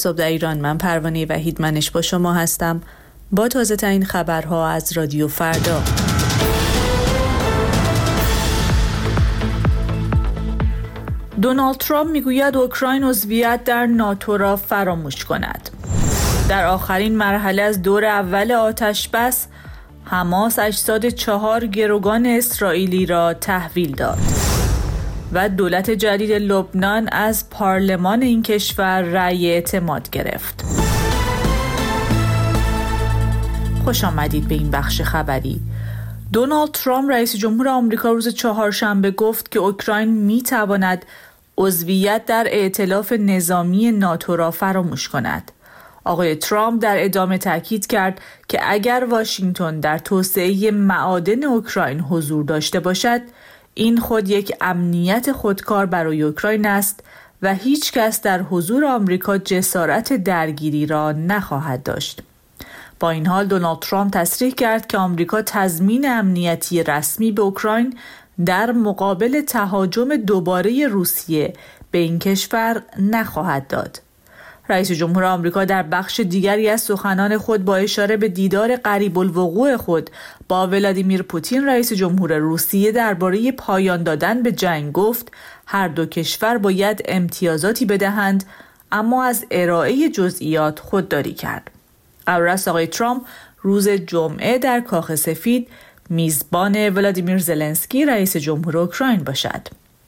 صبح در ایران، من پروانه وحیدمنش با شما هستم با تازه ترین خبرها از رادیو فردا. دونالد ترامپ میگوید اوکراین عضویت در ناتو را فراموش کند. در آخرین مرحله از دور اول آتش‌بس، حماس اجساد 4 گروگان اسرائیلی را تحویل داد و دولت جدید لبنان از پارلمان این کشور رأی اعتماد گرفت. خوش آمدید به این بخش خبری. دونالد ترامپ رئیس جمهور آمریکا روز چهارشنبه گفت که اوکراین می‌تواند عضویت در ائتلاف نظامی ناتو را فراموش کند. آقای ترامپ در ادامه تاکید کرد که اگر واشنگتن در توسعه معادن اوکراین حضور داشته باشد، این خود یک امنیت خودکار برای اوکراین است و هیچ کس در حضور آمریکا جسارت درگیری را نخواهد داشت. با این حال دونالد ترامپ تصریح کرد که آمریکا تضمین امنیتی رسمی به اوکراین در مقابل تهاجم دوباره روسیه به این کشور نخواهد داد. رئیس جمهور آمریکا در بخش دیگری از سخنان خود با اشاره به دیدار قریب الوقوع خود با ولادیمیر پوتین رئیس جمهور روسیه درباره پایان دادن به جنگ گفت هر دو کشور باید امتیازاتی بدهند، اما از ارائه جزئیات خودداری کرد. قرار است آقای ترامپ روز جمعه در کاخ سفید میزبان ولادیمیر زلنسکی رئیس جمهور اوکراین باشد.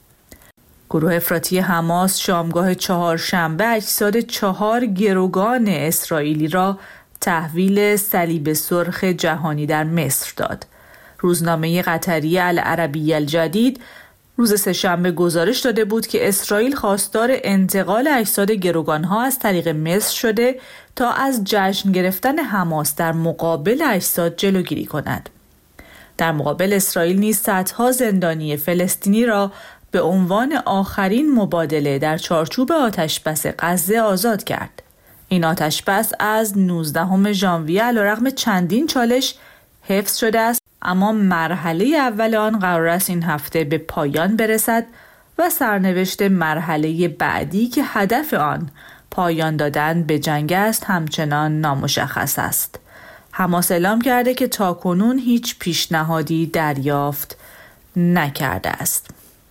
گروه افراطی حماس شامگاه چهارشنبه اجساد 4 گروگان اسرائیلی را تحویل صلیب سرخ جهانی در مصر داد. روزنامه قطری العربیه الجدید روز سه‌شنبه گزارش داده بود که اسرائیل خواستار انتقال اجساد گروگان‌ها از طریق مصر شده تا از جشن گرفتن حماس در مقابل اجساد جلوگیری کند. در مقابل اسرائیل نیز صدها زندانی فلسطینی را به عنوان آخرین مبادله در چارچوب آتش‌بس غزه آزاد کرد. این آتش‌بس از 19 ژانویه علیرغم چندین چالش حفظ شده است، اما مرحله اول آن قرار است این هفته به پایان برسد و سرنوشت مرحله بعدی که هدف آن پایان دادن به جنگ است همچنان نامشخص است. حماس اعلام کرده که تاکنون هیچ پیشنهادی دریافت نکرده است.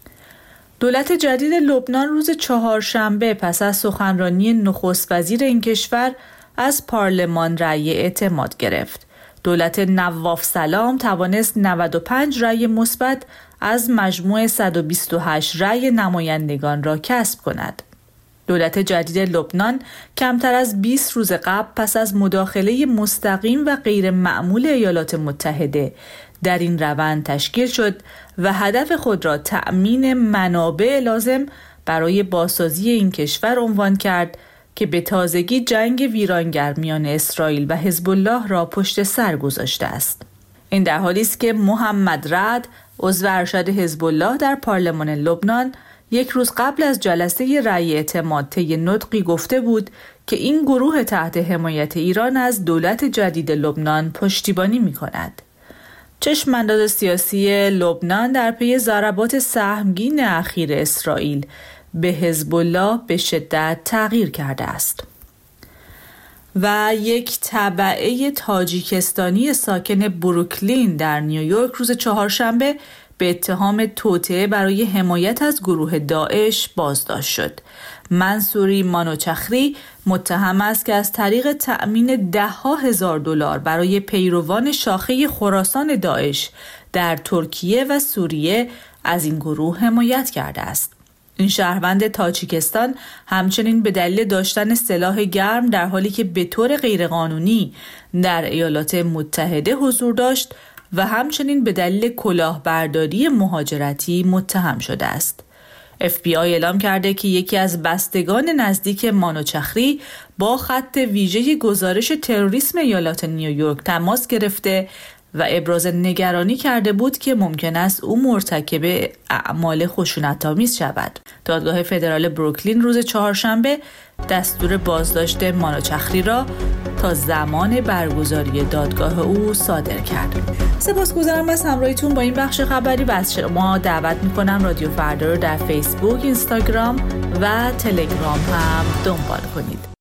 دولت جدید لبنان روز چهارشنبه پس از سخنرانی نخست وزیر این کشور از پارلمان رأی اعتماد گرفت. دولت نواف سلام توانست 95 رأی مثبت از مجموع 128 رأی نمایندگان را کسب کند. دولت جدید لبنان کمتر از 20 روز قبل پس از مداخله مستقیم و غیر معمول ایالات متحده در این روند تشکیل شد و هدف خود را تأمین منابع لازم برای بازسازی این کشور عنوان کرد که به تازگی جنگ ویرانگر میان اسرائیل و حزب الله را پشت سر گذاشته است. این در حالی است که محمد رعد، عضو ارشد حزب الله در پارلمان لبنان، یک روز قبل از جلسه رأی اعتماد طی نطقی گفته بود که این گروه تحت حمایت ایران از دولت جدید لبنان پشتیبانی می‌کند. چشمانداز سیاسی لبنان در پی ضربات سهمگین اخیر اسرائیل به حزب الله به شدت تغییر کرده است. و یک تبعه تاجیکستانی ساکن بروکلین در نیویورک روز چهارشنبه به اتهام توطئه برای حمایت از گروه داعش بازداشت شد. منصوری مانوچخری متهم است که از طریق تأمین $10,000 برای پیروان شاخه خراسان داعش در ترکیه و سوریه از این گروه حمایت کرده است. این شهروند تاجیکستان همچنین به دلیل داشتن سلاح گرم در حالی که به طور غیرقانونی در ایالات متحده حضور داشت و همچنین به دلیل کلاهبرداری مهاجرتی متهم شده است. FBI اعلام کرده که یکی از بستگان نزدیک مانوچخری با خط ویژه گزارش تروریسم ایالات نیویورک تماس گرفته و ابراز نگرانی کرده بود که ممکن است او مرتکب اعمال خشونت‌آمیز شود. دادگاه فدرال بروکلین روز چهارشنبه دستور بازداشت مانوچخری را تا زمان برگزاری دادگاه او صادر کرد. سپاسگزارم از همراهیتون با این بخش خبری و از شما دعوت میکنم رادیو فردا رو در فیسبوک، اینستاگرام و تلگرام هم دنبال کنید.